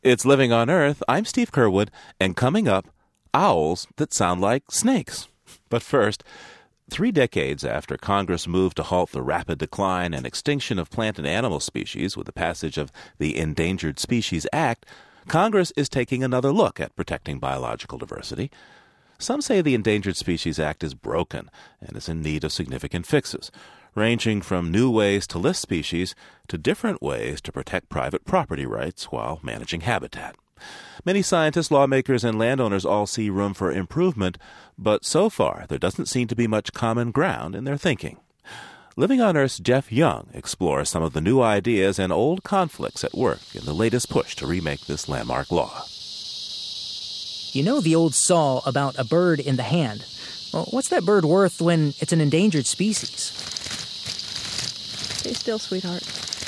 It's Living on Earth. I'm Steve Curwood, and coming up, owls that sound like snakes. But first, 3 decades after Congress moved to halt the rapid decline and extinction of plant and animal species with the passage of the Endangered Species Act, Congress is taking another look at protecting biological diversity. Some say the Endangered Species Act is broken and is in need of significant fixes, ranging from new ways to list species to different ways to protect private property rights while managing habitat. Many scientists, lawmakers, and landowners all see room for improvement, but so far there doesn't seem to be much common ground in their thinking. Living on Earth's Jeff Young explores some of the new ideas and old conflicts at work in the latest push to remake this landmark law. You know the old saw about a bird in the hand. Well, what's that bird worth when it's an endangered species? Stay still, sweetheart.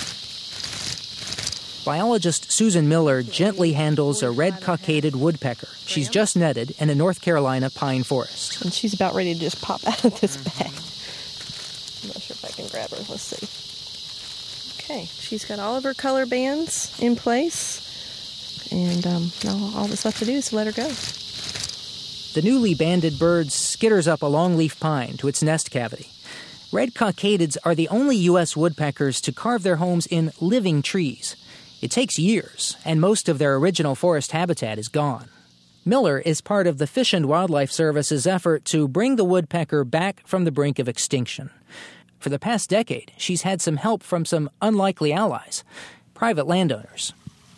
Biologist Susan Miller gently handles a red-cockaded woodpecker she's just netted in a North Carolina pine forest. And she's about ready to just pop out of this bag. I'm not sure if I can grab her. Let's see. Okay, she's got all of her color bands in place. And now all that's left to do is to let her go. The newly banded bird skitters up a longleaf pine to its nest cavity. Red-cockadeds are the only U.S. woodpeckers to carve their homes in living trees. It takes years, and most of their original forest habitat is gone. Miller is part of the Fish and Wildlife Service's effort to bring the woodpecker back from the brink of extinction. For the past decade, she's had some help from some unlikely allies, private landowners.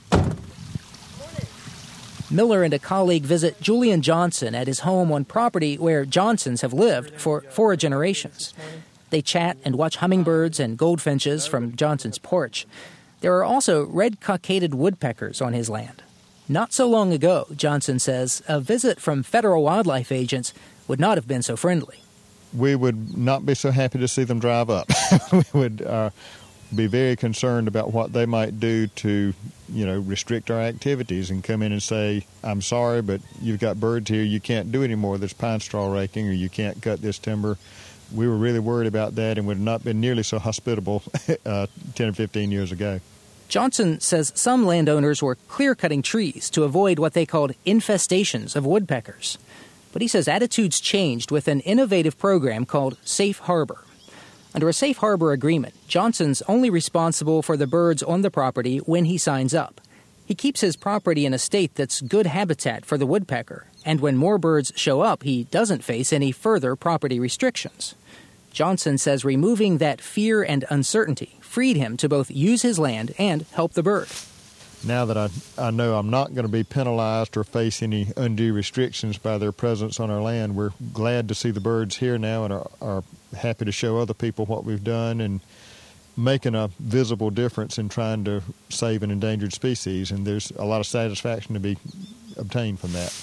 Miller and a colleague visit Julian Johnson at his home on property where Johnsons have lived for 4 generations. They chat and watch hummingbirds and goldfinches from Johnson's porch. There are also red-cockaded woodpeckers on his land. Not so long ago, Johnson says, a visit from federal wildlife agents would not have been so friendly. We would not be so happy to see them drive up. We would be very concerned about what they might do to, restrict our activities and come in and say, I'm sorry, but you've got birds here, you can't do any more of this pine straw raking, or you can't cut this timber. We were really worried about that and would have not been nearly so hospitable 10 or 15 years ago. Johnson says some landowners were clear-cutting trees to avoid what they called infestations of woodpeckers. But he says attitudes changed with an innovative program called Safe Harbor. Under a Safe Harbor agreement, Johnson's only responsible for the birds on the property when he signs up. He keeps his property in a state that's good habitat for the woodpecker, and when more birds show up, he doesn't face any further property restrictions. Johnson says removing that fear and uncertainty freed him to both use his land and help the bird. Now that I know I'm not going to be penalized or face any undue restrictions by their presence on our land, we're glad to see the birds here now and are happy to show other people what we've done and making a visible difference in trying to save an endangered species. And there's a lot of satisfaction to be obtained from that.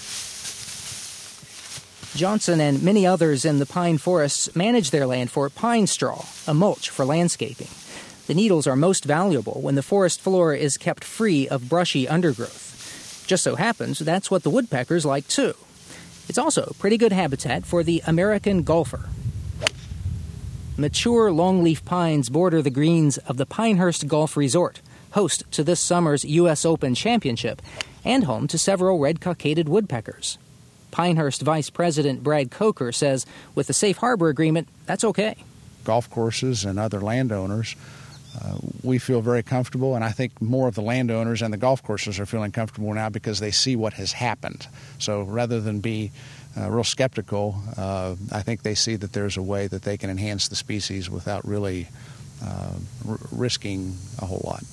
Johnson and many others in the pine forests manage their land for pine straw, a mulch for landscaping. The needles are most valuable when the forest floor is kept free of brushy undergrowth. Just so happens that's what the woodpeckers like too. It's also pretty good habitat for the American golfer. Mature longleaf pines border the greens of the Pinehurst Golf Resort, host to this summer's U.S. Open Championship, and home to several red-cockaded woodpeckers. Pinehurst Vice President Brad Coker says with the Safe Harbor Agreement, that's okay. Golf courses and other landowners, we feel very comfortable, and I think more of the landowners and the golf courses are feeling comfortable now because they see what has happened. So rather than be real skeptical, I think they see that there's a way that they can enhance the species without really risking a whole lot.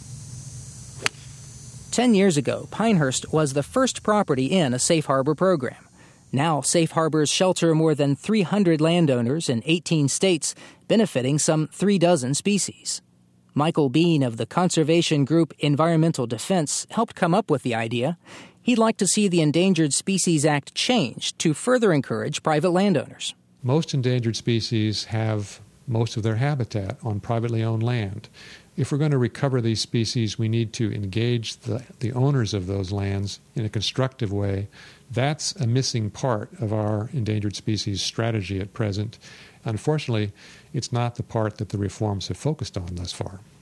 10 years ago, Pinehurst was the first property in a Safe Harbor program. Now, Safe Harbors shelter more than 300 landowners in 18 states, benefiting some 36 species. Michael Bean of the conservation group Environmental Defense helped come up with the idea. He'd like to see the Endangered Species Act changed to further encourage private landowners. Most endangered species have most of their habitat on privately owned land. If we're going to recover these species, we need to engage the owners of those lands in a constructive way. That's a missing part of our endangered species strategy at present. Unfortunately, it's not the part that the reforms have focused on thus far.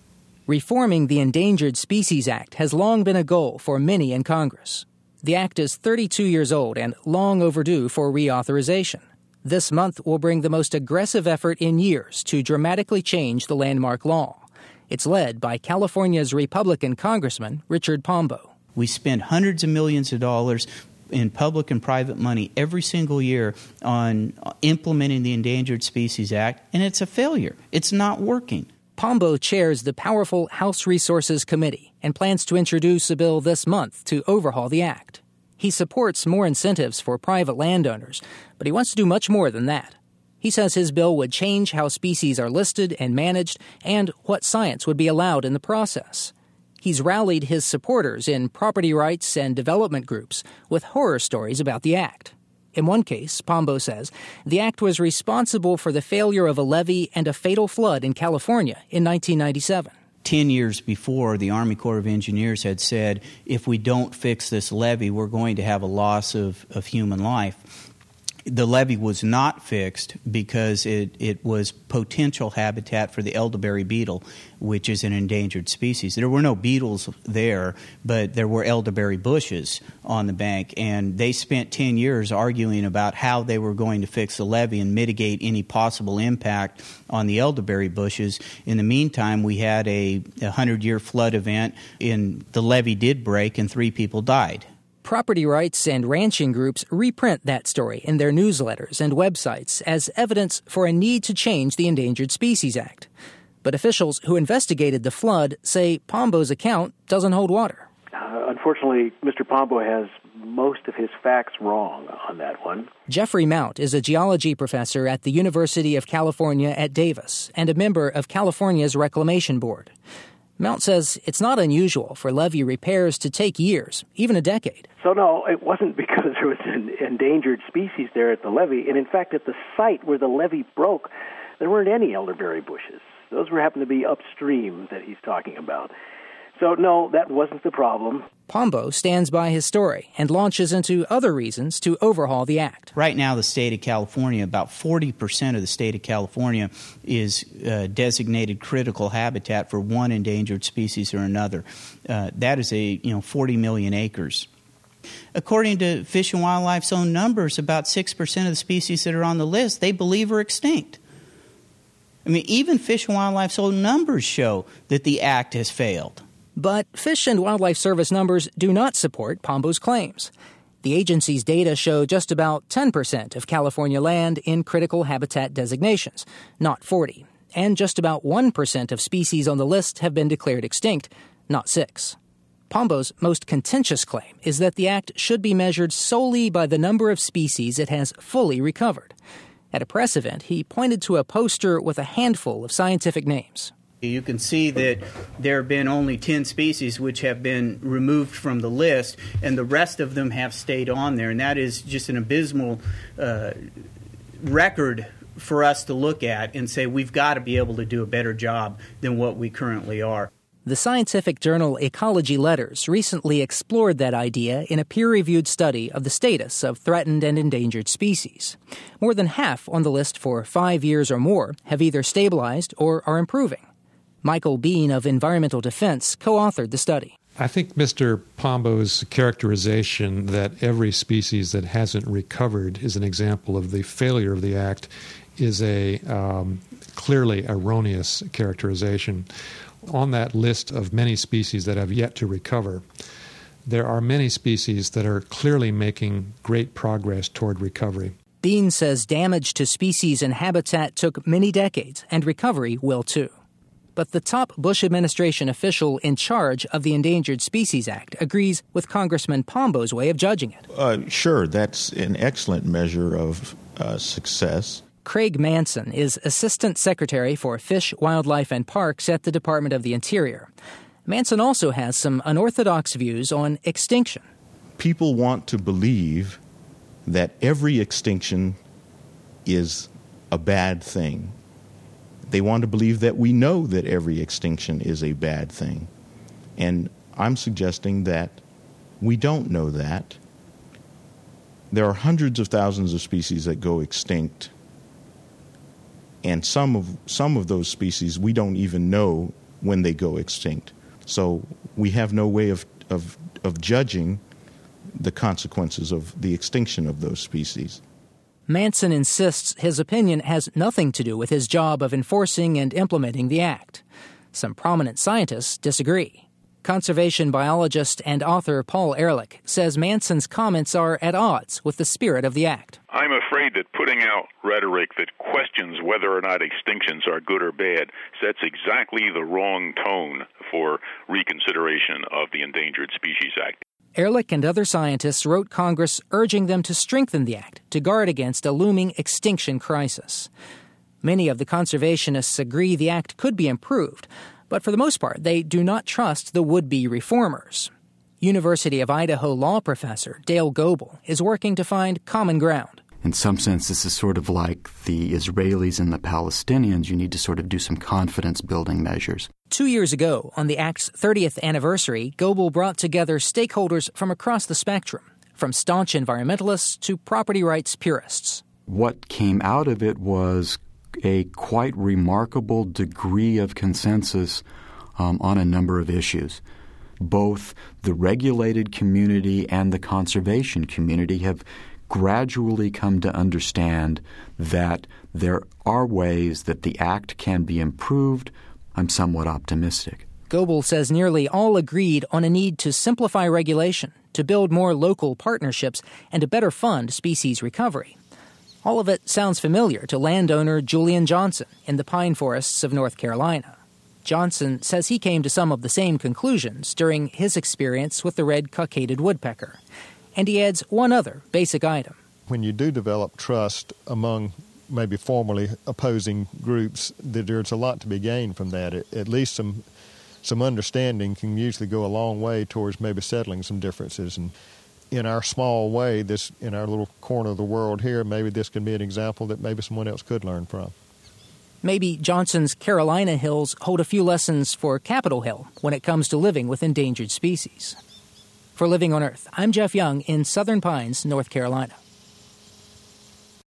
Reforming the Endangered Species Act has long been a goal for many in Congress. The act is 32 years old and long overdue for reauthorization. This month will bring the most aggressive effort in years to dramatically change the landmark law. It's led by California's Republican Congressman Richard Pombo. We spend hundreds of millions of dollars in public and private money every single year on implementing the Endangered Species Act, and it's a failure. It's not working. Pombo chairs the powerful House Resources Committee and plans to introduce a bill this month to overhaul the act. He supports more incentives for private landowners, but he wants to do much more than that. He says his bill would change how species are listed and managed and what science would be allowed in the process. He's rallied his supporters in property rights and development groups with horror stories about the act. In one case, Pombo says, the act was responsible for the failure of a levee and a fatal flood in California in 1997. 10 years before, the Army Corps of Engineers had said, if we don't fix this levee, we're going to have a loss of human life. The levee was not fixed because it was potential habitat for the elderberry beetle, which is an endangered species. There were no beetles there, but there were elderberry bushes on the bank, and they spent 10 years arguing about how they were going to fix the levee and mitigate any possible impact on the elderberry bushes. In the meantime, we had a 100-year flood event, and the levee did break, and 3 people died. Property rights and ranching groups reprint that story in their newsletters and websites as evidence for a need to change the Endangered Species Act. But officials who investigated the flood say Pombo's account doesn't hold water. Unfortunately, Mr. Pombo has most of his facts wrong on that one. Jeffrey Mount is a geology professor at the University of California at Davis and a member of California's Reclamation Board. Mount says it's not unusual for levee repairs to take years, even a decade. So no, it wasn't because there was an endangered species there at the levee. And in fact, at the site where the levee broke, there weren't any elderberry bushes. Those happened to be upstream that he's talking about. So no, that wasn't the problem. Pombo stands by his story and launches into other reasons to overhaul the act. Right now, the state of California, about 40% of the state of California is designated critical habitat for one endangered species or another. That is 40 million acres. According to Fish and Wildlife's own numbers, about 6% of the species that are on the list they believe are extinct. I mean, even Fish and Wildlife's own numbers show that the act has failed. But Fish and Wildlife Service numbers do not support Pombo's claims. The agency's data show just about 10% of California land in critical habitat designations, not 40, and just about 1% of species on the list have been declared extinct, not 6. Pombo's most contentious claim is that the act should be measured solely by the number of species it has fully recovered. At a press event, he pointed to a poster with a handful of scientific names. You can see that there have been only 10 species which have been removed from the list, and the rest of them have stayed on there. And that is just an abysmal record for us to look at and say we've got to be able to do a better job than what we currently are. The scientific journal Ecology Letters recently explored that idea in a peer-reviewed study of the status of threatened and endangered species. More than half on the list for 5 years or more have either stabilized or are improving. Michael Bean of Environmental Defense co-authored the study. I think Mr. Pombo's characterization that every species that hasn't recovered is an example of the failure of the Act is a clearly erroneous characterization. On that list of many species that have yet to recover, there are many species that are clearly making great progress toward recovery. Bean says damage to species and habitat took many decades, and recovery will too. But the top Bush administration official in charge of the Endangered Species Act agrees with Congressman Pombo's way of judging it. Sure, that's an excellent measure of success. Craig Manson is Assistant Secretary for Fish, Wildlife, and Parks at the Department of the Interior. Manson also has some unorthodox views on extinction. People want to believe that every extinction is a bad thing. They want to believe that we know that every extinction is a bad thing. And I'm suggesting that we don't know that. There are hundreds of thousands of species that go extinct, and some of those species we don't even know when they go extinct. So we have no way of judging the consequences of the extinction of those species. Manson insists his opinion has nothing to do with his job of enforcing and implementing the act. Some prominent scientists disagree. Conservation biologist and author Paul Ehrlich says Manson's comments are at odds with the spirit of the act. I'm afraid that putting out rhetoric that questions whether or not extinctions are good or bad sets exactly the wrong tone for reconsideration of the Endangered Species Act. Ehrlich and other scientists wrote Congress urging them to strengthen the act to guard against a looming extinction crisis. Many of the conservationists agree the act could be improved, but for the most part, they do not trust the would-be reformers. University of Idaho law professor Dale Goebel is working to find common ground. In some sense, this is sort of like the Israelis and the Palestinians. You need to sort of do some confidence-building measures. 2 years ago, on the Act's 30th anniversary, Goebel brought together stakeholders from across the spectrum, from staunch environmentalists to property rights purists. What came out of it was a quite remarkable degree of consensus on a number of issues. Both the regulated community and the conservation community have gradually come to understand that there are ways that the Act can be improved. I'm somewhat optimistic. Goebel says nearly all agreed on a need to simplify regulation, to build more local partnerships, and to better fund species recovery. All of it sounds familiar to landowner Julian Johnson in the pine forests of North Carolina. Johnson says he came to some of the same conclusions during his experience with the red cockaded woodpecker. And he adds one other basic item. When you do develop trust among maybe formerly opposing groups, that there's a lot to be gained from that. At least some understanding can usually go a long way towards maybe settling some differences. And in our small way, this in our little corner of the world here, maybe this can be an example that maybe someone else could learn from. Maybe Johnson's Carolina hills hold a few lessons for Capitol Hill when it comes to living with endangered species. For Living on Earth, I'm Jeff Young in Southern Pines, North Carolina.